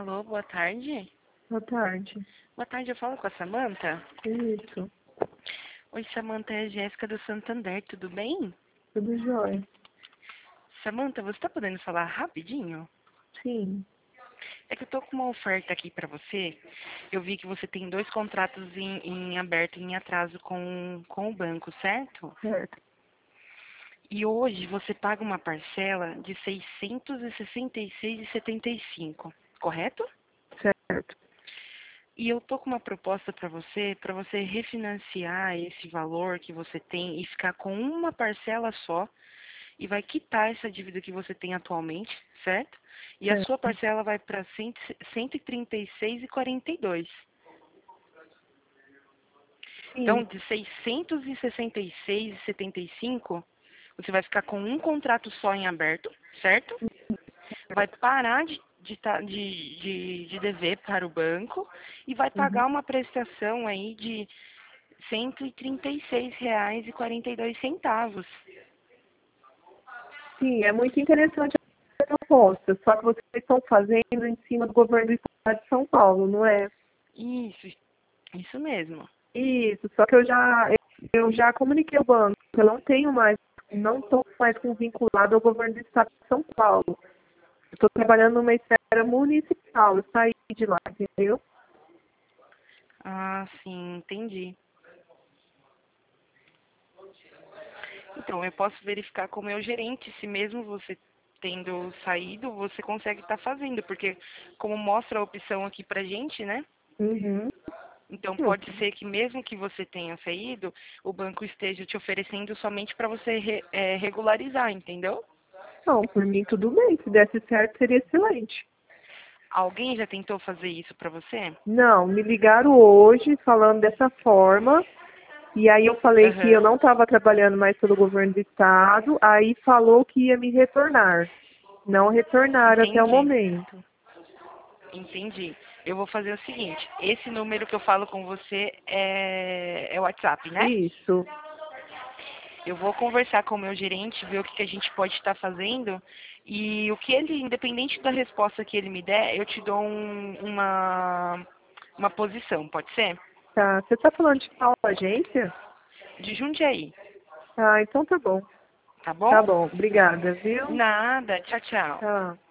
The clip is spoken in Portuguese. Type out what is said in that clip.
Alô, boa tarde. Boa tarde. Boa tarde, eu falo com a Samanta. Isso. Oi, Samanta, é a Jéssica do Santander, tudo bem? Tudo jóia? Samanta, você tá podendo falar rapidinho? Sim. É que eu tô com uma oferta aqui pra você. Eu vi que você tem 2 contratos em aberto, em atraso com o banco, certo? Certo. E hoje você paga uma parcela de R$ 666,75, correto? Certo. E eu tô com uma proposta para você refinanciar esse valor que você tem e ficar com uma parcela só e vai quitar essa dívida que você tem atualmente, certo? E a Certo. sua parcela vai para 136,42. Sim. Então, de 666,75, você vai ficar com um contrato só em aberto, certo? Vai parar de dever para o banco e vai Uhum. pagar uma prestação aí de R$ 136,42. Sim, é muito interessante a proposta, só que vocês estão fazendo em cima do governo do estado de São Paulo, não é? Isso mesmo. Isso, só que eu já comuniquei ao banco, que eu não estou mais vinculado ao governo do estado de São Paulo. Eu estou trabalhando numa esfera municipal, eu saí de lá, entendeu? Ah, sim, entendi. Então, eu posso verificar com o meu gerente se mesmo você tendo saído, você consegue estar fazendo, porque como mostra a opção aqui pra gente, né? Uhum. Então, pode ser que mesmo que você tenha saído, o banco esteja te oferecendo somente para você regularizar, entendeu? Não, por mim tudo bem, se desse certo seria excelente. Alguém já tentou fazer isso para você? Não, me ligaram hoje falando dessa forma, e aí eu falei que eu Aham, não estava trabalhando mais pelo governo do estado, aí falou que ia me retornar. Não retornaram até o entendi, momento. entendi. Eu vou fazer o seguinte, esse número que eu falo com você é o WhatsApp, né? Isso. Eu vou conversar com o meu gerente, ver o que a gente pode estar fazendo e o que ele, independente da resposta que ele me der, eu te dou uma posição, pode ser? Tá. Você está falando de qual agência? De Jundiaí, Ah, então tá bom. tá Tá bom? bom. Obrigada, viu? Nada, tchau, tchau. Tchau.